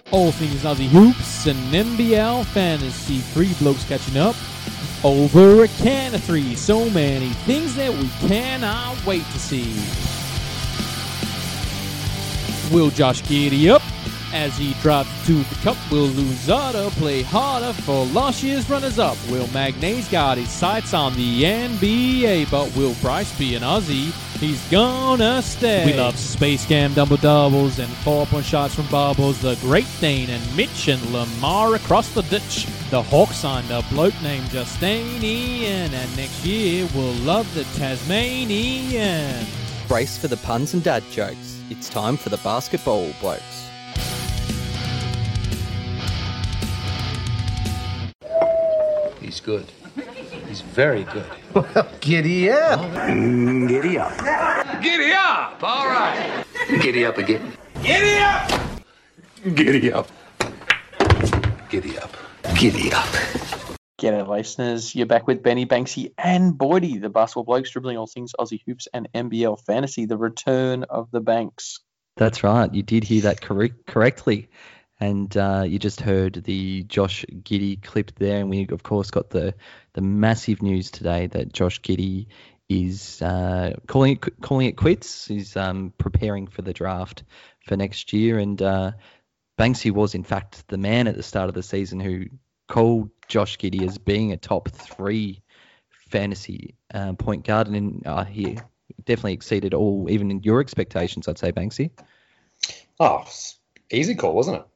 All things Aussie hoops and NBL fantasy. Three blokes catching up over a can of three. So many things that we cannot wait to see. Will Josh Giddey up as he drops to the cup? Will Louzada play harder for last year's runners-up? Will Magnane's got his sights on the NBA? But will Bryce be an Aussie? He's gonna stay. We love Space Cam double-doubles and 4-point shots from bubbles. The Great Dane and Mitch and Lamar across the ditch. The Hawks signed a bloke named Justinian, and next year we'll love the Tasmanian. Brace for the puns and dad jokes. It's time for the Basketball Blokes. He's good. He's very good. Well, giddy up. Giddy up. Giddy up! All right. Giddy up again. Giddy up! Giddy up. Giddy up. Giddy up. G'day listeners, you're back with Benny, Banksy and Boydie, the Basketball Blokes, dribbling all things Aussie hoops and NBL fantasy, the return of the Banks. That's right, you did hear that correctly. And you just heard the Josh Giddey clip there, and we, of course, got the massive news today that Josh Giddey is calling it quits. He's preparing for the draft for next year, and Banksy was, in fact, the man at the start of the season who called Josh Giddey as being a top 3 fantasy point guard, and he definitely exceeded even in your expectations, I'd say, Banksy. Oh, easy call, wasn't it?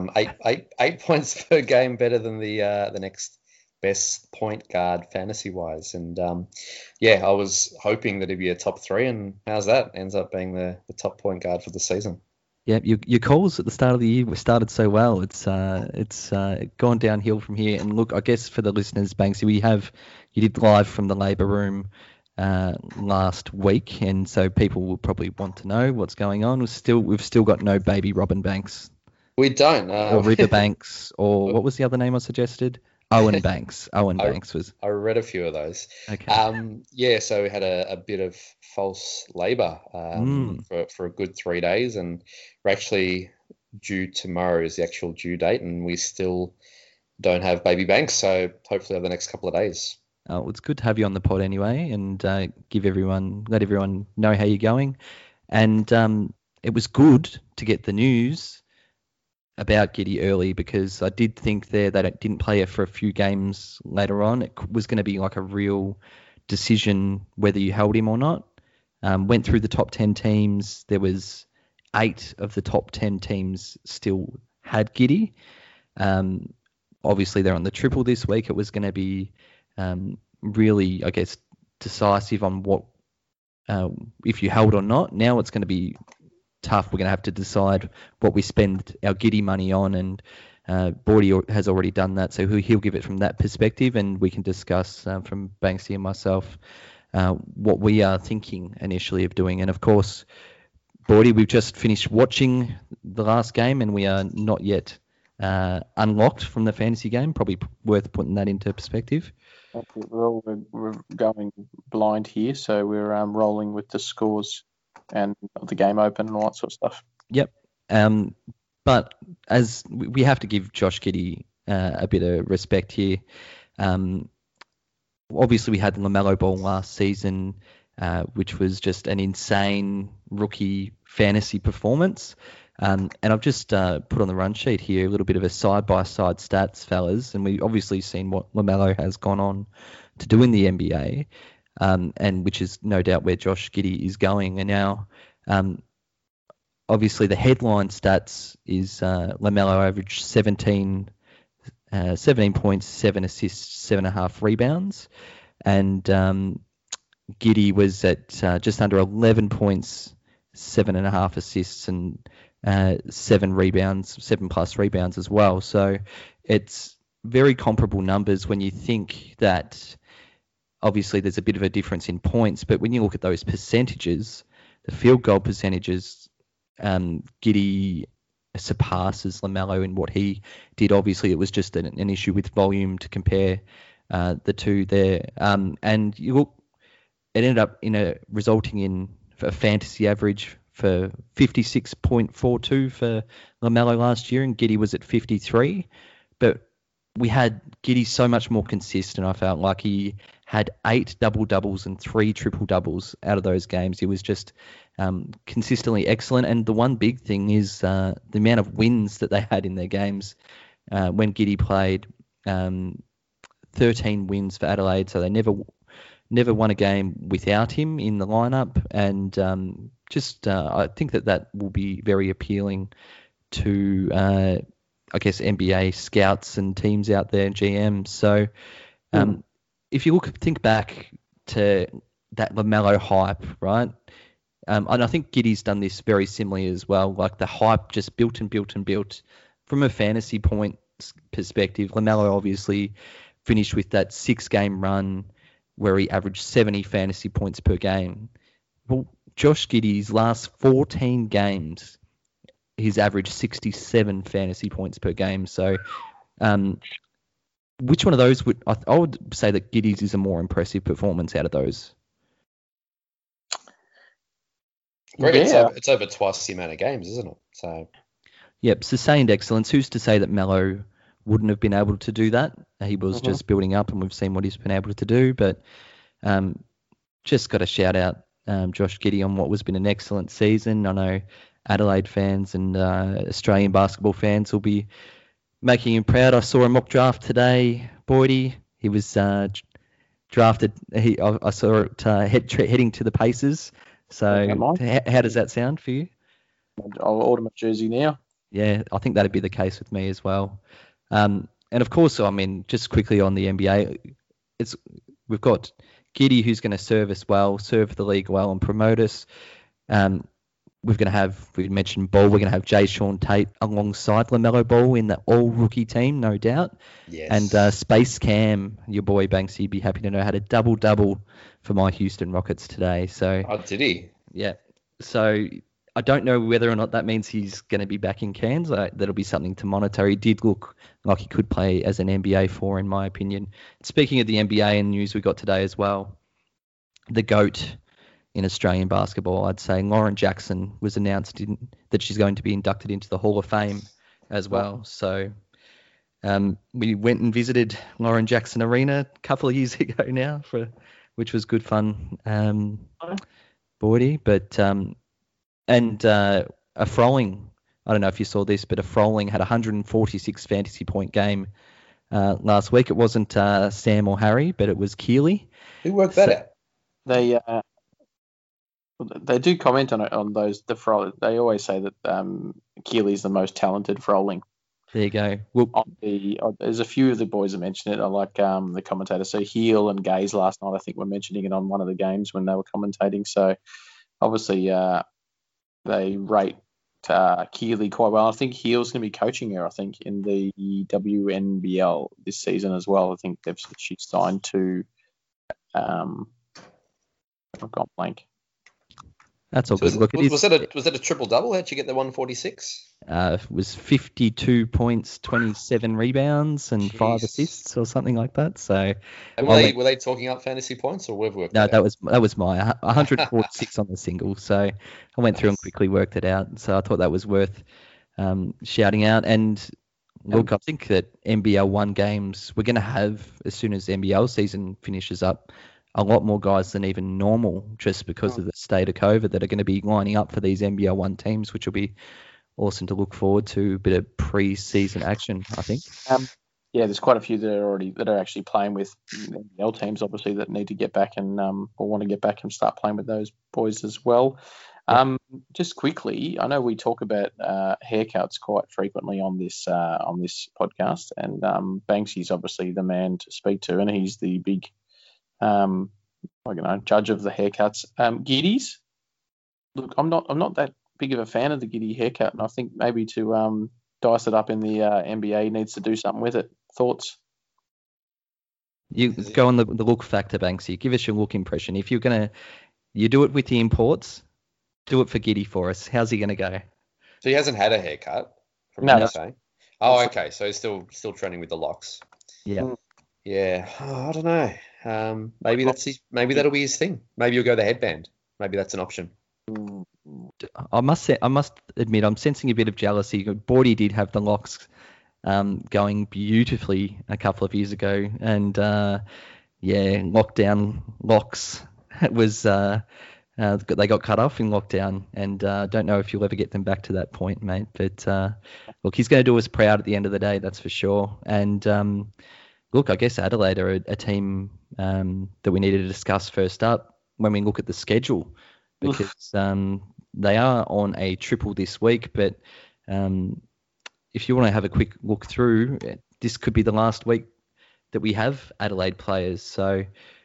8 points per game, better than the next best point guard fantasy wise, and I was hoping that he'd be a top 3, and how's that? Ends up being the top point guard for the season. Yeah, your calls at the start of the year were started so well. It's gone downhill from here. And look, I guess for the listeners, Banksy, you did live from the Labour Room last week, and so people will probably want to know what's going on. We've still got no baby Robin Banks. We don't. Or River Banks, or what was the other name I suggested? Owen Banks. Banks was. I read a few of those. Okay. So we had a bit of false labour for a good 3 days, and we're actually due tomorrow is the actual due date, and we still don't have baby Banks. So hopefully over the next couple of days. Well, it's good to have you on the pod anyway, and let everyone know how you're going. And it was good to get the news about Giddey early, because I did think there that it didn't play it for a few games later on. It was going to be like a real decision whether you held him or not. Went through the top 10 teams. There was 8 of the top 10 teams still had Giddey. Obviously, they're on the triple this week. It was going to be really, I guess, decisive on what if you held or not. Now it's going to be tough. We're going to have to decide what we spend our Giddey money on, and Bordy has already done that, so he'll give it from that perspective, and we can discuss from Banksy and myself what we are thinking initially of doing. And of course, Bordy, we've just finished watching the last game, and we are not yet unlocked from the fantasy game. Probably worth putting that into perspective. We're going blind here, so we're rolling with the scores and the game open and all that sort of stuff. Yep. But as we have to give Josh Giddey a bit of respect here. Obviously, we had the LaMelo Ball last season, which was just an insane rookie fantasy performance. And I've just put on the run sheet here a little bit of a side-by-side stats, fellas. And we've obviously seen what LaMelo has gone on to do in the NBA. And which is no doubt where Josh Giddey is going. And now, obviously, the headline stats is LaMelo averaged 17 points, 7 assists, 7.5 rebounds. And Giddey was at just under 11 points, 7.5 assists, and 7 rebounds, 7+ rebounds as well. So it's very comparable numbers when you think that obviously there's a bit of a difference in points, but when you look at those percentages, the field goal percentages, Giddey surpasses LaMelo in what he did. Obviously, it was just an issue with volume to compare the two there. And you look, it ended up resulting in a fantasy average for 56.42 for LaMelo last year, and Giddey was at 53. But we had Giddey so much more consistent. I felt like he had 8 double-doubles and 3 triple-doubles out of those games. He was just consistently excellent. And the one big thing is the amount of wins that they had in their games when Giddey played. 13 wins for Adelaide, so they never won a game without him in the lineup. And I think that will be very appealing to, I guess, NBA scouts and teams out there, GMs. So if you think back to that LaMelo hype, right? And I think Giddey's done this very similarly as well. Like the hype just built and built and built. From a fantasy point perspective, LaMelo obviously finished with that 6-game run where he averaged 70 fantasy points per game. Well, Josh Giddey's last 14 games, he's averaged 67 fantasy points per game. So which one of those I would say that Giddey's is a more impressive performance out of those? It's over twice the amount of games, isn't it? So, yep, sustained excellence. Who's to say that Melo wouldn't have been able to do that? He was just building up, and we've seen what he's been able to do. But just got to shout out Josh Giddey on what has been an excellent season. I know Adelaide fans and Australian basketball fans will be making him proud. I saw a mock draft today, Boydie. He was drafted. I saw it heading to the Pacers. So how does that sound for you? I'll order my jersey now. Yeah, I think that'd be the case with me as well. And of course, I mean, just quickly on the NBA, we've got Giddey who's going to serve the league well and promote us. We mentioned Ball, we're going to have Jay Sean Tate alongside LaMelo Ball in the all-rookie team, no doubt. Yes. And Space Cam, your boy Banksy, would be happy to know, had a double-double for my Houston Rockets today. So, oh, did he? Yeah. So I don't know whether or not that means he's going to be back in Cairns. That'll be something to monitor. He did look like he could play as an NBA 4, in my opinion. Speaking of the NBA and news we got today as well, the GOAT in Australian basketball, I'd say Lauren Jackson was announced that she's going to be inducted into the Hall of Fame as well. So we went and visited Lauren Jackson Arena a couple of years ago now, which was good fun, Boydie. But a Froling, I don't know if you saw this, but a Froling had a 146 fantasy point game last week. It wasn't Sam or Harry, but it was Keely. Who worked that out? They do comment on those. They always say that Keely's the most talented Froling. There you go. Well, there's a few of the boys that mentioned it. I like the commentators. So Heel and Gaze last night, I think, were mentioning it on one of the games when they were commentating. So obviously they rate Keely quite well. I think Heel's going to be coaching her, I think, in the WNBL this season as well. I think she's signed to I've gone blank. That's all good. Look, was that a triple double? How'd you get the 146? It was 52 points, 27 rebounds, and 5 assists or something like that. So, and were they talking up fantasy points, or whatever? No, that was my 146 on the single. So I went through and quickly worked it out. So I thought that was worth shouting out. And look, I think that NBL 1 games we're going to have as soon as NBL season finishes up, a lot more guys than even normal, just because of the state of COVID, that are going to be lining up for these NBL 1 teams, which will be awesome to look forward to. A bit of pre-season action, I think. Yeah, there's quite a few that are actually playing with NBL teams, obviously, that need to get back and or want to get back and start playing with those boys as well. Just quickly, I know we talk about haircuts quite frequently on this podcast, and Banksy's obviously the man to speak to, and he's the big judge of the haircuts. Giddey's, look, I'm not that big of a fan of the Giddey haircut, and I think maybe to dice it up in the NBA needs to do something with it. Thoughts? You go on the look factor, Banksy. Give us your look impression. If you're gonna, you do it with the imports, do it for Giddey for us. How's he gonna go? So he hasn't had a haircut. No. Oh, okay. So he's still trending with the locks. Yeah. Yeah. Oh, I don't know. Maybe that'll be his thing. Maybe you'll go the headband. Maybe that's an option. I must admit, I'm sensing a bit of jealousy. Bordy did have the locks going beautifully a couple of years ago, and lockdown locks was they got cut off in lockdown, and don't know if you'll ever get them back to that point, mate. But look, he's going to do us proud at the end of the day, that's for sure. And look, I guess Adelaide are a team that we needed to discuss first up when we look at the schedule, because they are on a triple this week. But if you want to have a quick look through, this could be the last week that we have Adelaide players. So,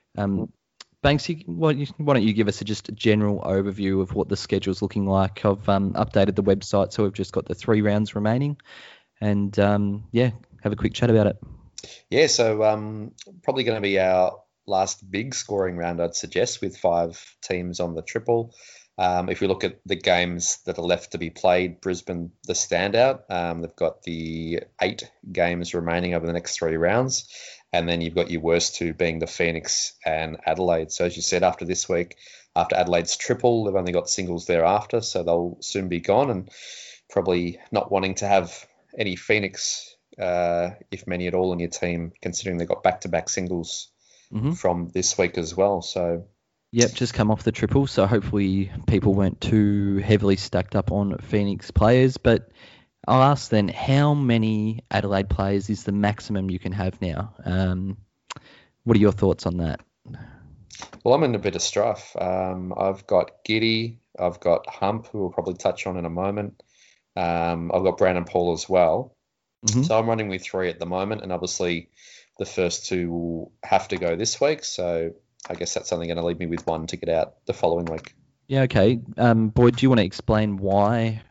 Banksy, why don't you give us just a general overview of what the schedule's looking like? I've updated the website, so we've just got the 3 rounds remaining. And, have a quick chat about it. Yeah, so probably going to be our last big scoring round, I'd suggest, with 5 teams on the triple. If we look at the games that are left to be played, Brisbane, the standout. They've got the 8 games remaining over the next 3 rounds. And then you've got your worst 2 being the Phoenix and Adelaide. So as you said, after this week, after Adelaide's triple, they've only got singles thereafter. So they'll soon be gone, and probably not wanting to have any Phoenix, if many at all, in your team, considering they've got back-to-back singles from this week as well. So... Yep, just come off the triple, so hopefully people weren't too heavily stacked up on Phoenix players. But I'll ask then, how many Adelaide players is the maximum you can have now? What are your thoughts on that? Well, I'm in a bit of strife. I've got Giddy, I've got Hump, who we'll probably touch on in a moment. I've got Brandon Paul as well. So I'm running with 3 at the moment, and obviously the first 2 will have to go this week. So I guess that's only going to leave me with 1 to get out the following week. Yeah, okay. Boyd, do you want to explain why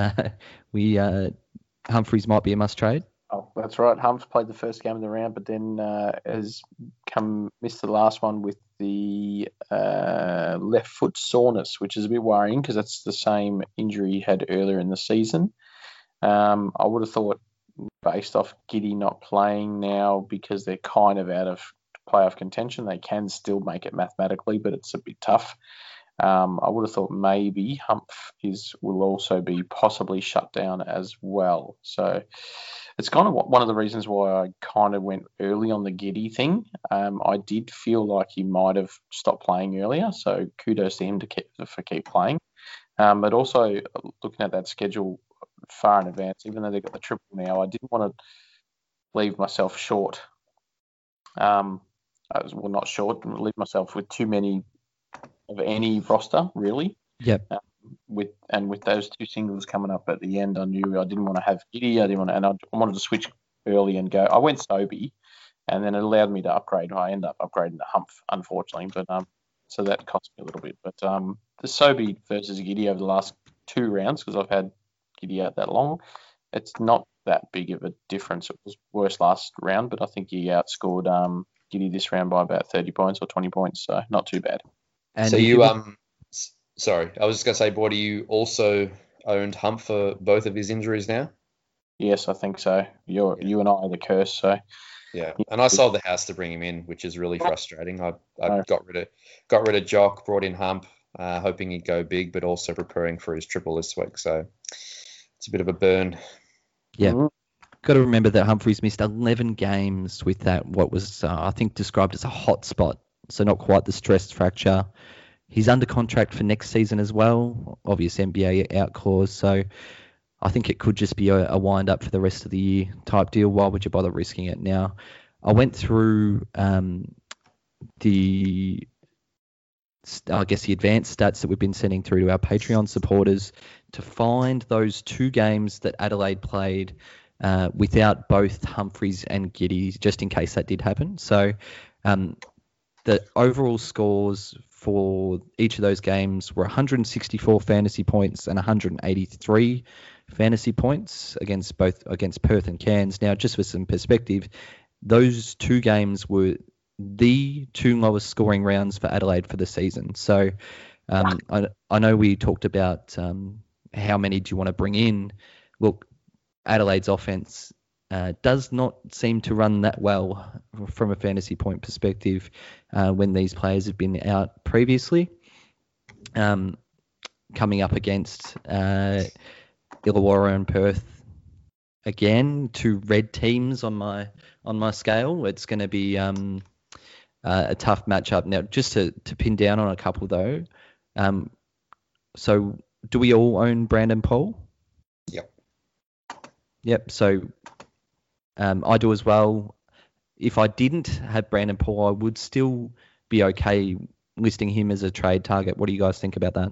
Humphreys might be a must-trade? Oh, that's right. Humph's played the first game of the round, but then has missed the last one with the left foot soreness, which is a bit worrying because that's the same injury he had earlier in the season. I would have thought, based off Giddy not playing now because they're kind of out of playoff contention, they can still make it mathematically, but it's a bit tough. I would have thought maybe Humph will also be possibly shut down as well. So it's kind of one of the reasons why I kind of went early on the Giddy thing. I did feel like he might have stopped playing earlier, so kudos to him for keep playing. But also looking at that schedule far in advance, even though they've got the triple now, I didn't want to leave myself short. Not short, leave myself with too many of any roster, really. Yep. With those 2 singles coming up at the end, I knew I didn't want to have Giddy. I wanted to switch early and go. I went Sobey, and then it allowed me to upgrade. I ended up upgrading to Humph, unfortunately, but so that cost me a little bit. But the Sobey versus Giddy over the last 2 rounds, because I've had Giddy out that long, it's not that big of a difference. It was worse last round, but I think he outscored Giddy this round by about 30 points or 20 points, so not too bad. And so you sorry, I was just going to say, boy, do you also owned Hump for both of his injuries now? Yes, I think so. You and I are the curse, so yeah. And I sold the house to bring him in, which is really frustrating. I got rid of Jock, brought in Hump, hoping he'd go big, but also preparing for his triple this week. So it's a bit of a burn. Yeah. Got to remember that Humphreys missed 11 games with that, what was, I think, described as a hot spot. So not quite the stress fracture. He's under contract for next season as well. Obvious NBA out clause. So I think it could just be a wind up for the rest of the year type deal. Why would you bother risking it now? I went through the advanced stats that we've been sending through to our Patreon supporters to find those 2 games that Adelaide played without both Humphreys and Giddy, just in case that did happen. So the overall scores for each of those games were 164 fantasy points and 183 fantasy points against Perth and Cairns. Now, just for some perspective, those 2 games were the 2 lowest scoring rounds for Adelaide for the season. So I know we talked about how many do you want to bring in. Look, Adelaide's offense does not seem to run that well from a fantasy point perspective when these players have been out previously. coming up against Illawarra and Perth again, 2 red teams on my scale. It's going to be a tough matchup. Now, just to pin down on a couple though. So do we all own Brandon Paul? Yep. So I do as well. If I didn't have Brandon Paul, I would still be okay listing him as a trade target. What do you guys think about that?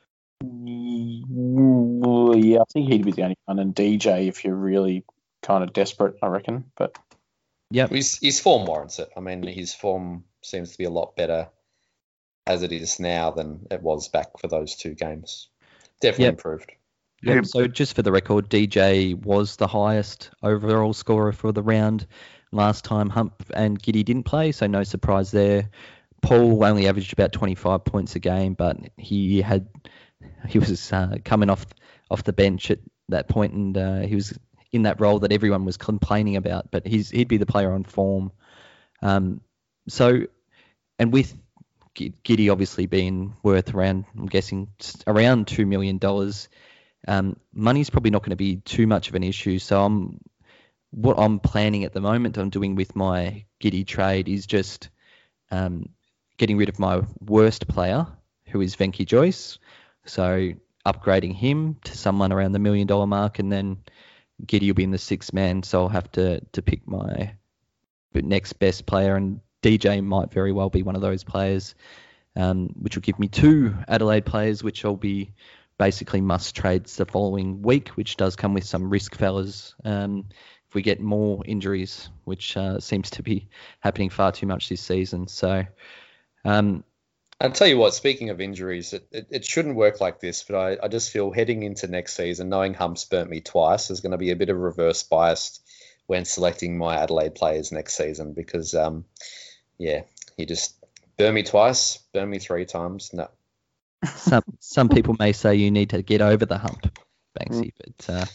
Yeah, I think he'd be the only one, and DJ if you're really kind of desperate, I reckon. But yeah, his form warrants it. I mean, his form seems to be a lot better as it is now than it was back for those 2 games. Definitely improved. Yep. So just for the record, DJ was the highest overall scorer for the round last time Hump and Giddy didn't play, so no surprise there. Paul only averaged about 25 points a game, but he was coming off the bench at that point, and he was in that role that everyone was complaining about. But he'd be the player on form. So, and with Giddy obviously being worth around, I'm guessing around $2 million. Money's probably not going to be too much of an issue. So what I'm planning at the moment, I'm doing with my Giddy trade is just getting rid of my worst player, who is Venky Joyce. So upgrading him to someone around the $1 million mark, and then Giddy will be in the 6th man. So I'll have to pick my next best player, and DJ might very well be one of those players, which will give me 2 Adelaide players, which will be basically must trades the following week, which does come with some risk, fellas. If we get more injuries, which seems to be happening far too much this season. So, I'll tell you what, speaking of injuries, it shouldn't work like this, but I just feel heading into next season, knowing Hump's burnt me twice, there's going to be a bit of reverse bias when selecting my Adelaide players next season because, he just burned me twice, burned me 3 times. No. Some people may say you need to get over the hump, Banksy, but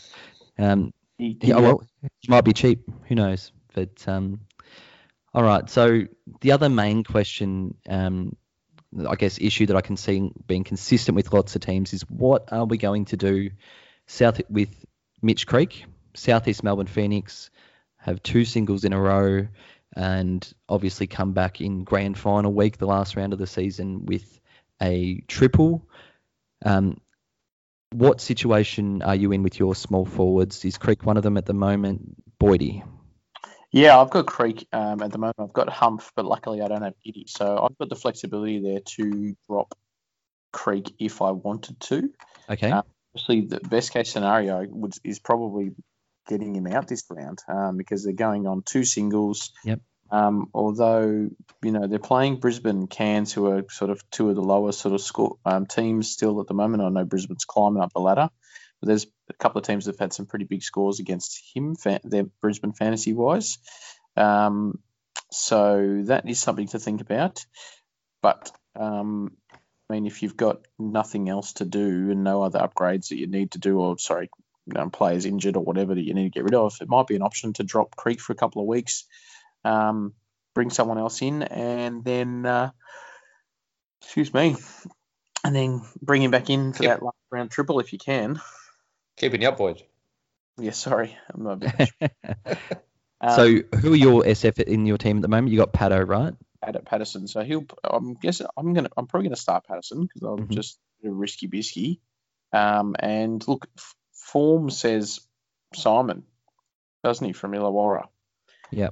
it might be cheap. Who knows? But all right. So the other main question, I guess, issue that I can see being consistent with lots of teams is what are we going to do with Mitch Creek? Southeast Melbourne Phoenix have 2 singles in a row and obviously come back in grand final week, the last round of the season, with a triple. What situation are you in with your small forwards? Is Creek one of them at the moment? Boydie? Yeah, I've got Creek at the moment. I've got Humph, but luckily I don't have Giddy. So I've got the flexibility there to drop Creek if I wanted to. Okay. Obviously, the best case scenario is probably getting him out this round because they're going on 2 singles. Yep. Although, they're playing Brisbane Cairns, who are sort of 2 of the lowest sort of score teams still at the moment. I know Brisbane's climbing up the ladder, but there's a couple of teams that have had some pretty big scores against him, their Brisbane fantasy-wise. So that is something to think about. But, if you've got nothing else to do and no other upgrades that you need to do, players injured or whatever that you need to get rid of, it might be an option to drop Creek for a couple of weeks. Bring someone else in and then, and then bring him back in for that last round triple if you can. Keeping you up, boys. Yeah, sorry. I'm not a bit So who are your SF in your team at the moment? You got Pato, right? Patterson. So I'm probably gonna start Patterson because I'm just a risky bisky. And look, form says Simon, doesn't he, from Illawarra? Yeah.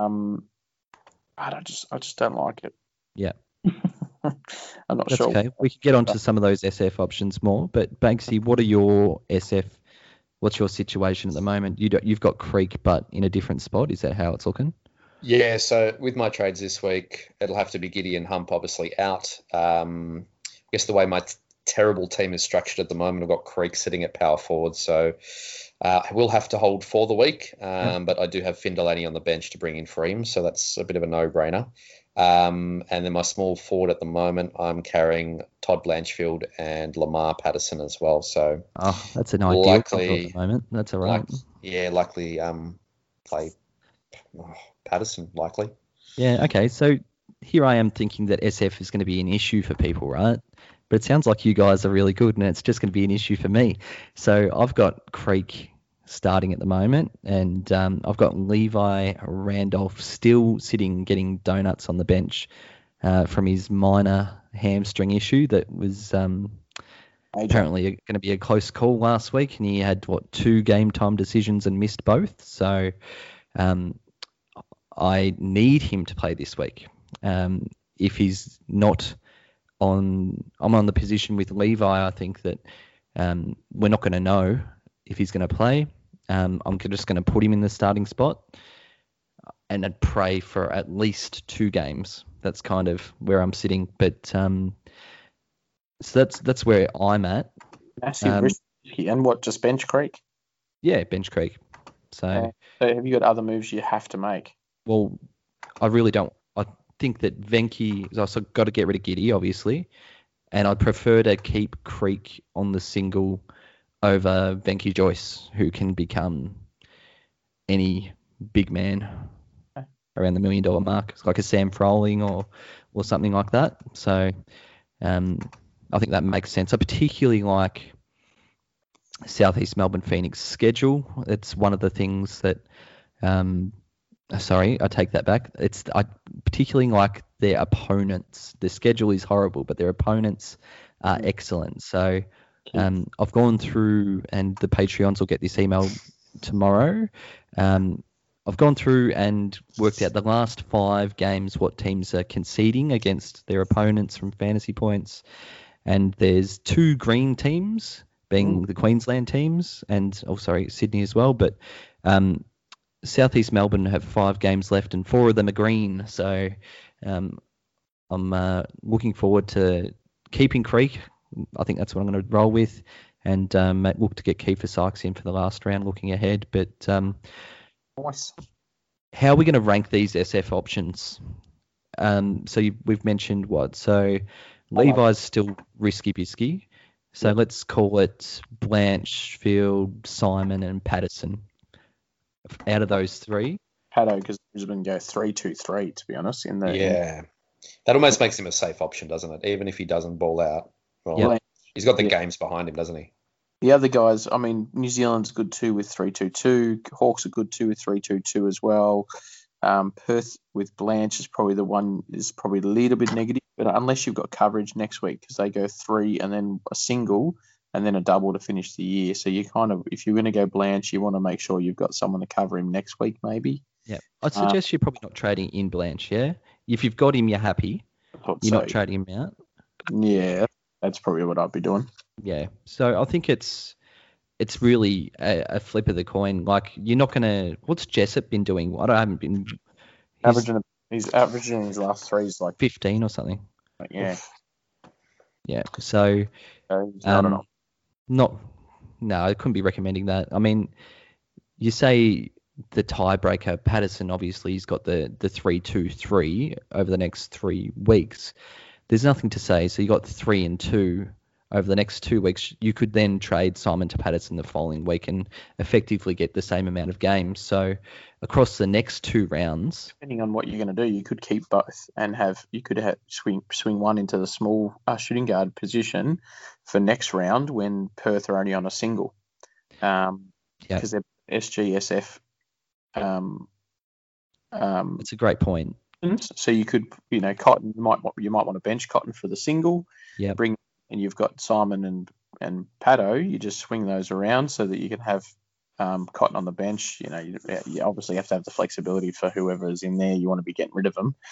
I just don't like it. Yeah. I'm not That's sure. Okay. We could get onto some of those SF options more, but Banksy, what are your SF? What's your situation at the moment? You've got Creek, but in a different spot. Is that how it's looking? Yeah. So with my trades this week, it'll have to be Giddy and Hump obviously out. I guess the way my terrible team is structured at the moment, I've got Creek sitting at power forward, so I will have to hold for the week. But I do have Finn Delaney on the bench to bring in for him, so that's a bit of a no-brainer. And then my small forward at the moment, I'm carrying Todd Blanchfield and Lamar Patterson as well. So that's an ideal couple at the moment. That's all right. Likely play Patterson, likely. Yeah, okay. So here I am thinking that SF is going to be an issue for people, right? but it sounds like you guys are really good, and it's just going to be an issue for me. So I've got Creek starting at the moment, and I've got Levi Randolph still sitting getting donuts on the bench from his minor hamstring issue that was apparently going to be a close call last week, and he had 2 game time decisions and missed both. So I need him to play this week. If he's not I'm on the position with Levi. I think that we're not going to know if he's going to play. I'm just going to put him in the starting spot and I'd pray for at least 2 games. That's kind of where I'm sitting. But so that's where I'm at. Massive risk. And just bench Creek? Yeah, bench Creek. So have you got other moves you have to make? Well, I really don't. I think that Venky has also got to get rid of Giddy, obviously, and I'd prefer to keep Creek on the single over Venky Joyce, who can become any big man around the $1 million mark, like a Sam Froling or something like that. So I think that makes sense. I particularly like Southeast Melbourne Phoenix schedule. It's one of the things that sorry, I take that back. I particularly like their opponents. The schedule is horrible, but their opponents are excellent. So I've gone through, and the Patreons will get this email tomorrow. I've gone through and worked out the last 5 games, what teams are conceding against their opponents from fantasy points. And there's 2 green teams, being the Queensland teams, and Sydney as well. But Southeast Melbourne have 5 games left, and 4 of them are green. So I'm looking forward to keeping Creek. I think that's what I'm going to roll with, and look to get Kiefer Sykes in for the last round, looking ahead. But nice. How are we going to rank these SF options? We've mentioned what? So Levi's still risky bisky. So let's call it Blanchfield, Simon, and Patterson. Out of those 3, Paddo, because Brisbane go 3-2-3, to be honest. That almost makes him a safe option, doesn't it? Even if he doesn't ball out. Well, he's got the games behind him, doesn't he? The other guys, I mean, New Zealand's good too with 3-2-2. Hawks are good too with 3-2-2 as well. Perth with Blanche is probably the a little bit negative, but unless you've got coverage next week, because they go 3 and then a single and then a double to finish the year. So you kind of, if you're going to go Blanche, you want to make sure you've got someone to cover him next week, maybe. Yeah, I'd suggest you're probably not trading in Blanche. Yeah, if you've got him, you're happy. You're not trading him out. Yeah, that's probably what I'd be doing. Yeah, so I think it's really a flip of the coin. Like, you're not going to... What's Jessup been doing? I haven't been... He's averaging his last 3 is like 15 or something. Yeah. Yeah, so... No, I couldn't be recommending that. I mean, you say the tiebreaker, Patterson, obviously, he's got the 3-2-3 over the next 3 weeks. There's nothing to say. So you got 3 and 2 over the next 2 weeks. You could then trade Simon to Patterson the following week and effectively get the same amount of games. So across the next 2 rounds, depending on what you're going to do, you could keep both and swing one into the small shooting guard position for next round when Perth are only on a single, because they're SGSF. It's a great point. So you could, Cotton, you might want to bench Cotton for the single. Yeah. And you've got Simon and Paddo. You just swing those around so that you can have Cotton on the bench. You obviously have to have the flexibility for whoever is in there. You want to be getting rid of them,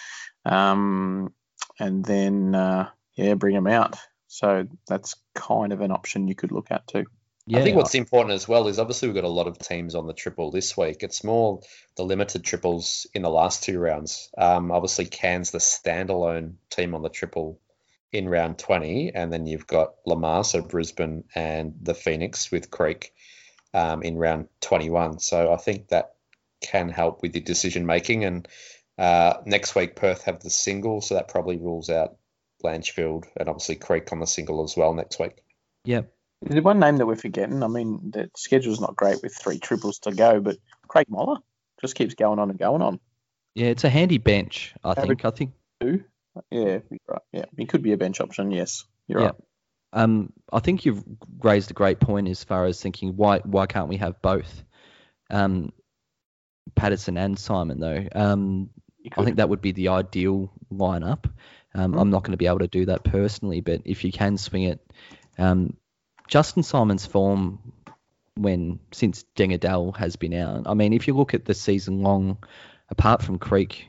and then bring them out. So that's kind of an option you could look at too. Yeah. I think what's important as well is obviously we've got a lot of teams on the triple this week. It's more the limited triples in the last 2 rounds. Obviously, Cairns the standalone team on the triple in round 20, and then you've got Lamar, so Brisbane, and the Phoenix with Creek in round 21. So I think that can help with the decision making. And next week, Perth have the single, so that probably rules out Blanchfield and obviously Creek on the single as well next week. Yep. There's one name that we're forgetting. I mean, the schedule's not great with 3 triples to go, but Craig Moller just keeps going on and going on. Yeah, it's a handy bench, I think. 2. Yeah, right. Yeah, he could be a bench option. Yes, you're right. I think you've raised a great point as far as thinking why can't we have both, Patterson and Simon though. I think that would be the ideal lineup. I'm not going to be able to do that personally, but if you can swing it, Justin Simon's form since Dengadell has been out. I mean, if you look at the season long, apart from Creek,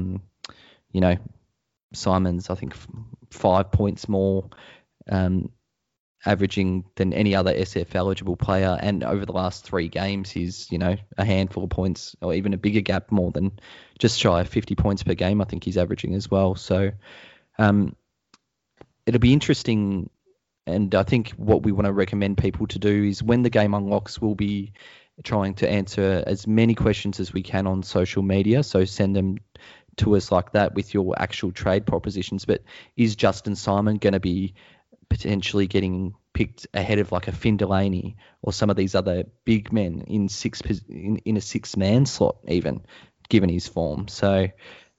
Simon's I think 5 points more averaging than any other SF eligible player, and over the last 3 games he's a handful of points or even a bigger gap more than just shy of 50 points per game I think he's averaging as well. So it'll be interesting, and I think what we want to recommend people to do is when the game unlocks, we'll be trying to answer as many questions as we can on social media, so send them to us like that with your actual trade propositions. But is Justin Simon going to be potentially getting picked ahead of like a Finn Delaney or some of these other big men in a 6-man slot even, given his form? So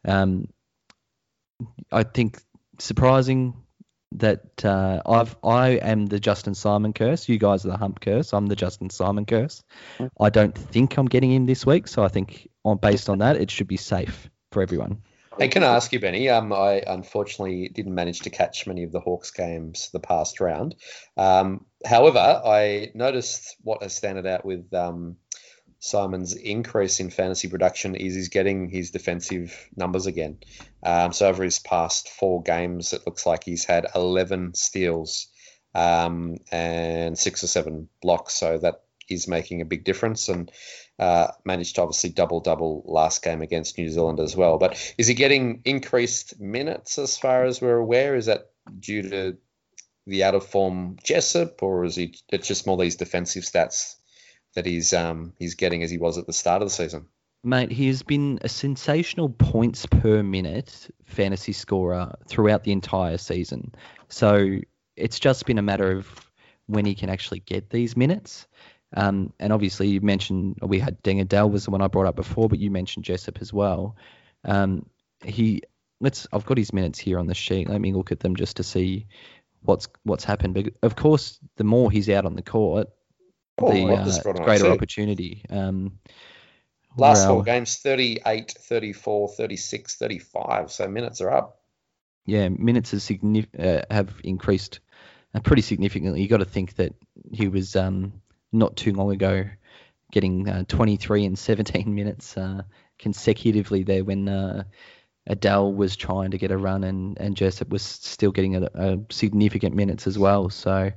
I think surprising that I am the Justin Simon curse. You guys are the Hump curse. I'm the Justin Simon curse. I don't think I'm getting him this week, so I think based on that, it should be safe for everyone. Hey, can I ask you, Benny? I unfortunately didn't manage to catch many of the Hawks games the past round. However, I noticed what has standed out with Simon's increase in fantasy production is he's getting his defensive numbers again. So over his past 4 games, it looks like he's had 11 steals and 6 or 7 blocks. So that is making a big difference, and managed to obviously double last game against New Zealand as well. But is he getting increased minutes as far as we're aware? Is that due to the out of form Jessup, or is it's just more these defensive stats that he's getting as he was at the start of the season? Mate, he has been a sensational points per minute fantasy scorer throughout the entire season. So it's just been a matter of when he can actually get these minutes. And obviously you mentioned we had Dengadell was the one I brought up before, but you mentioned Jessup as well. I've got his minutes here on the sheet. Let me look at them just to see what's happened. But of course, the more he's out on the court, the greater opportunity. Last 4 games, 38, 34, 36, 35. So minutes are up. Yeah, minutes have increased pretty significantly. You got to think that he was not too long ago getting 23 and 17 minutes consecutively there when Adele was trying to get a run and Jessup was still getting a significant minutes as well. So,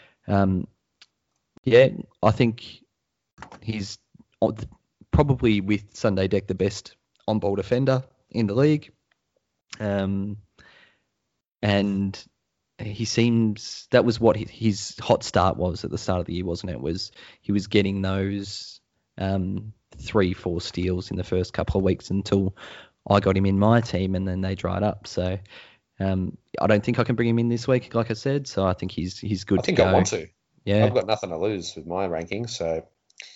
I think he's probably with Sunday Deck the best on-ball defender in the league. And he seems that was what his hot start was at the start of the year, wasn't it? He was getting those 3-4 steals in the first couple of weeks until I got him in my team, and then they dried up. So I don't think I can bring him in this week, like I said. So I think he's good. I think I want to. Yeah, I've got nothing to lose with my rankings, so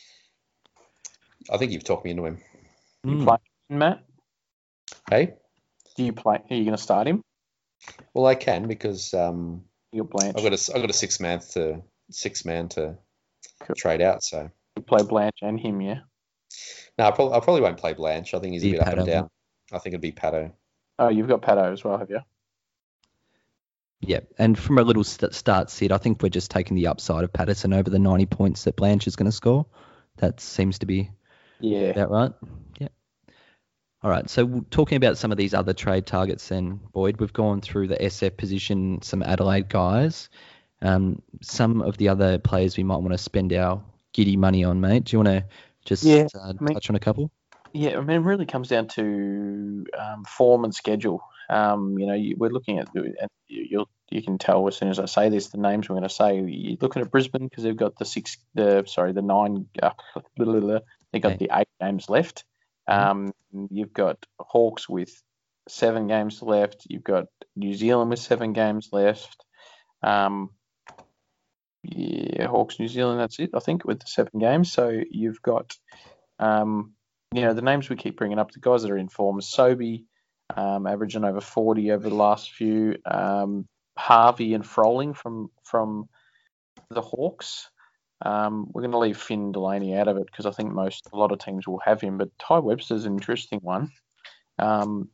I think you've talked me into him. You play Matt? Hey, do you play? Are you going to start him? Well, I can because you're Blanche. I've got a 6-man to trade out. So you play Blanche and him, yeah. No, I probably won't play Blanche. I think he's a bit up and down. I think it'd be Pato. Oh, you've got Pato as well, have you? Yeah, and from a little start sit, I think we're just taking the upside of Patterson over the 90 points that Blanche is going to score. That seems to be that right. Yeah. All right, so talking about some of these other trade targets then, Boyd, we've gone through the SF position, some Adelaide guys, some of the other players we might want to spend our giddy money on, mate. Do you want to just touch on a couple? Yeah, I mean, it really comes down to form and schedule. We're looking at, you can tell as soon as I say this, the names we're going to say. You're looking at Brisbane because they've got the 8 games left. You've got Hawks with 7 games left. You've got New Zealand with 7 games left. Hawks, New Zealand, that's it, I think, with the 7 games. So you've got, the names we keep bringing up, the guys that are in form, Sobey, averaging over 40 over the last few. Harvey and Froling from the Hawks. We're going to leave Finn Delaney out of it because I think a lot of teams will have him. But Ty Webster's an interesting one. New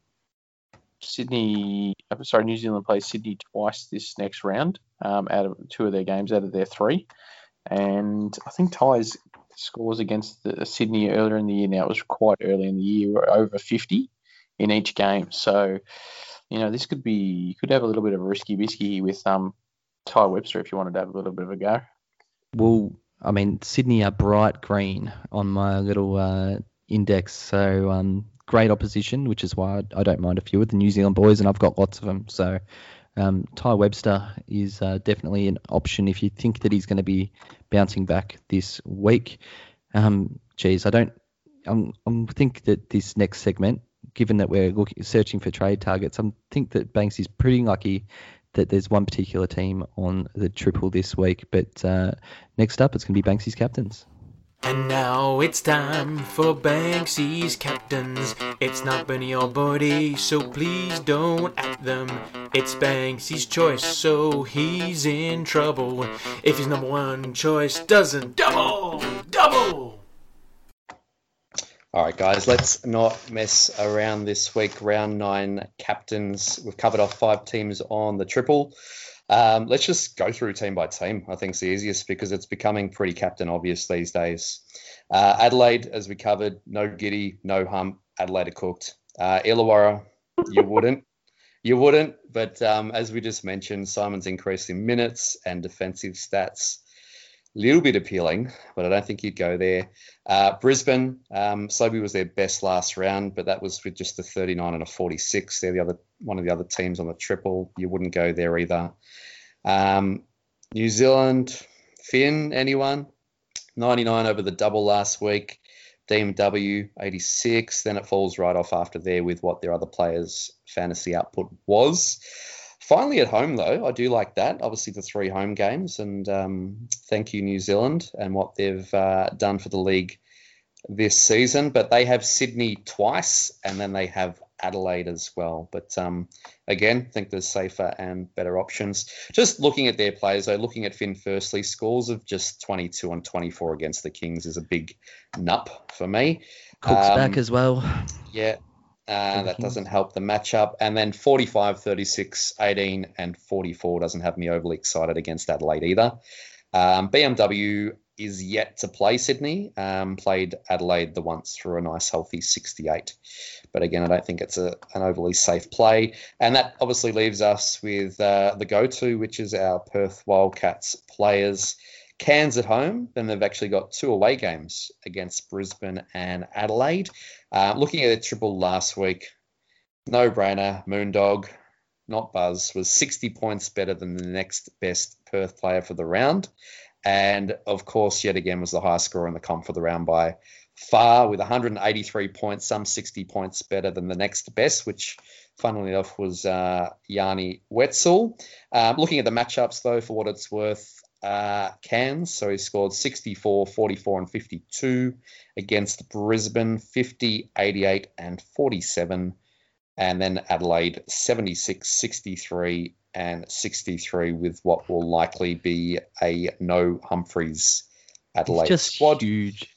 Zealand plays Sydney twice this next round out of 2 of their games out of their 3. And I think Ty's scores against Sydney earlier in the year, now it was quite early in the year, were over 50 in each game. So, this could be, you could have a little bit of a risky biscuit with Ty Webster if you wanted to have a little bit of a go. Well, I mean, Sydney are bright green on my little index, so great opposition, which is why I don't mind a few of the New Zealand boys, and I've got lots of them. So Ty Webster is definitely an option if you think that he's going to be bouncing back this week. I think that this next segment, given that we're searching for trade targets, I think that Banks is pretty lucky that there's one particular team on the triple this week. But next up, it's going to be Banksy's captains. And now it's time for Banksy's captains. It's not Bernie or Bodie, so please don't at them. It's Banksy's choice, so he's in trouble if his number one choice doesn't double. All right, guys, let's not mess around this week. Round 9 captains. We've covered off 5 teams on the triple. Let's just go through team by team. I think it's the easiest because it's becoming pretty captain obvious these days. Adelaide, as we covered, no Giddy, no Hump. Adelaide are cooked. Illawarra, you wouldn't. But as we just mentioned, Simon's increased in minutes and defensive stats. Little bit appealing, but I don't think you'd go there. Brisbane, Sobey was their best last round, but that was with just a 39 and a 46. They're one of the other teams on the triple. You wouldn't go there either. New Zealand, Finn, anyone? 99 over the double last week. DMW, 86. Then it falls right off after there with what their other players' fantasy output was. Finally at home, though, I do like that. Obviously, the 3 home games, and thank you, New Zealand, and what they've done for the league this season. But they have Sydney twice, and then they have Adelaide as well. But again, I think there's safer and better options. Just looking at their players, though, looking at Finn firstly, scores of just 22 and 24 against the Kings is a big nup for me. Cook's back as well. Yeah. That doesn't help the matchup. And then 45, 36, 18, and 44 doesn't have me overly excited against Adelaide either. BMW is yet to play Sydney. Played Adelaide the once through a nice healthy 68. But again, I don't think it's an overly safe play. And that obviously leaves us with the go-to, which is our Perth Wildcats players. Cairns at home, then they've actually got 2 away games against Brisbane and Adelaide. Looking at the triple last week, no-brainer, Moondog, not Buzz, was 60 points better than the next best Perth player for the round. And, of course, yet again was the highest scorer in the comp for the round by far with 183 points, some 60 points better than the next best, which, funnily enough, was Yanni Wetzel. Looking at the matchups, though, for what it's worth, Cairns, so he scored 64, 44, and 52 against Brisbane, 50, 88, and 47. And then Adelaide, 76, 63, and 63 with what will likely be a no Humphreys Adelaide squad. Huge.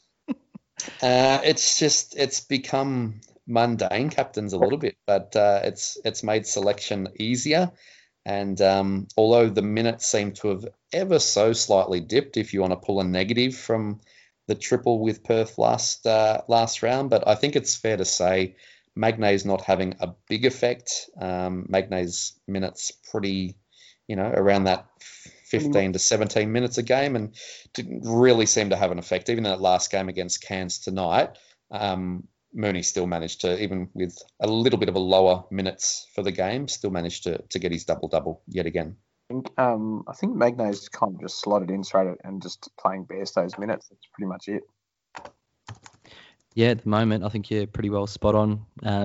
It's become mundane, captains a little bit, but it's made selection easier. And although the minutes seem to have ever so slightly dipped, if you want to pull a negative from the triple with Perth last round, but I think it's fair to say Magnay's not having a big effect. Magnay's minutes pretty, around that 15 to 17 minutes a game, and didn't really seem to have an effect. Even in that last game against Cairns tonight, Mooney still managed to, even with a little bit of a lower minutes for the game, still managed to get his double-double yet again. I think Magnay's kind of just slotted in straight and just playing Bairstow's minutes. That's pretty much it. Yeah, at the moment, I think you're pretty well spot on.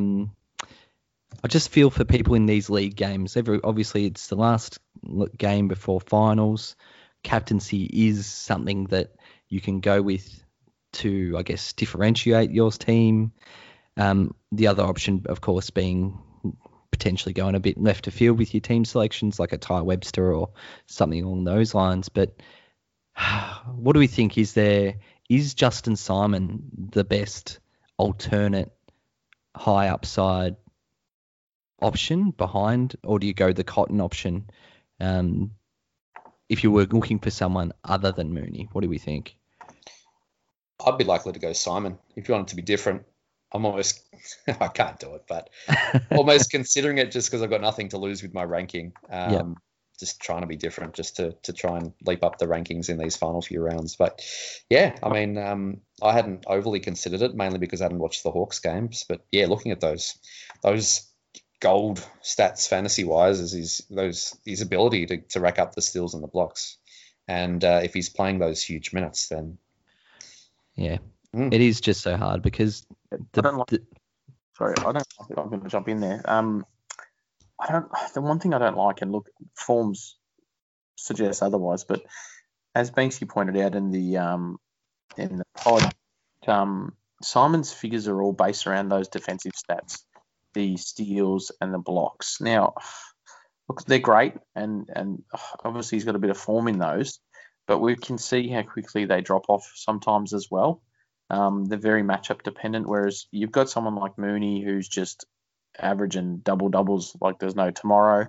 I just feel for people in these league games. Obviously, it's the last game before finals. Captaincy is something that you can go with to, I guess, differentiate your team. The other option, of course, being potentially going a bit left of field with your team selections, like a Ty Webster or something along those lines. But what do we think? Is Justin Simon the best alternate high upside option behind, or do you go the Cotton option if you were looking for someone other than Mooney? What do we think? I'd be likely to go Simon. If you want it to be different, I'm almost, I can't do it, but almost considering it just because I've got nothing to lose with my ranking. Just trying to be different, just to try and leap up the rankings in these final few rounds. But yeah, I mean, I hadn't overly considered it, mainly because I hadn't watched the Hawks games. But yeah, looking at those gold stats fantasy wise is his ability to rack up the steals and the blocks. And if he's playing those huge minutes, then yeah, it is just so hard because sorry, I'm going to jump in there. The one thing I don't like, and look, forms suggest otherwise, but as Banksy pointed out in the pod, Simon's figures are all based around those defensive stats, the steals and the blocks. Now, look, they're great, and obviously he's got a bit of form in those, but we can see how quickly they drop off sometimes as well. They're very matchup dependent, whereas you've got someone like Mooney who's just averaging double-doubles like there's no tomorrow.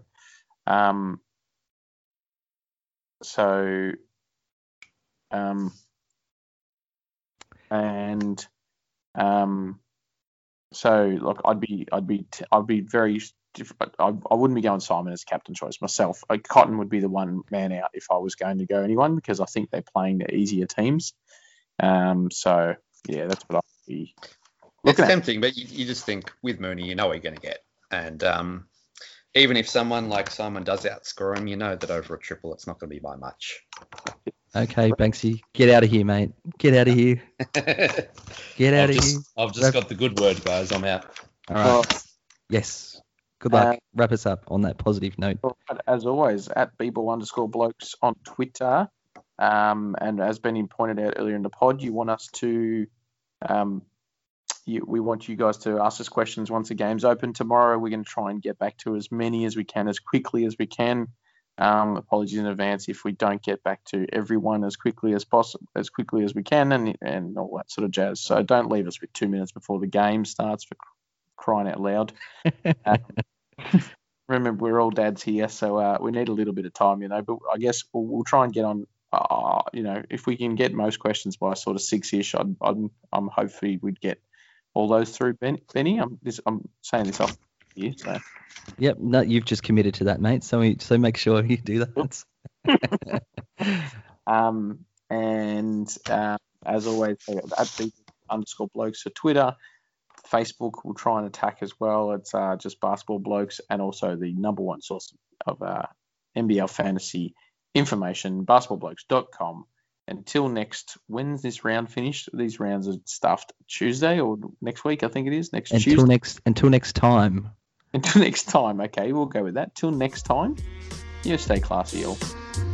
So look, I'd be very different. I wouldn't be going Simon as captain choice myself. Cotton would be the one man out if I was going to go anyone, because I think they're playing the easier teams. So yeah, that's what I'd be. It's tempting, but you just think with Mooney, you know what you're going to get. And even if someone like Simon does outscore him, you know that over a triple, it's not going to be by much. Okay, Banksy, get out of here, mate. Get out of here. Get out of here. I've just got the good word, guys. I'm out. All right. Yes. Good luck. Wrap us up on that positive note. As always, at @Beeble_blokes on Twitter. And as Benny pointed out earlier in the pod, you want us to... we want you guys to ask us questions once the game's open tomorrow. We're going to try and get back to as many as we can, as quickly as we can. Apologies in advance if we don't get back to everyone as quickly as possible, as quickly as we can, and all that sort of jazz. So don't leave us with 2 minutes before the game starts, for crying out loud. Remember, we're all dads here, so we need a little bit of time, But I guess we'll try and get on. If we can get most questions by sort of 6-ish, I'm hopefully we'd get all those through, Benny. I'm saying this off here. So. Yep, no, you've just committed to that, mate. So make sure you do that. As always, at @Beeble_blokes for Twitter. Facebook we'll try and attack as well. It's just Basketball Blokes, and also the number one source of NBL fantasy information, basketballblokes.com. Until when's this round finished? These rounds are stuffed Tuesday or next week, I think it is. Tuesday. Until next time. Until next time. Okay, we'll go with that. Till next time. You stay classy, all.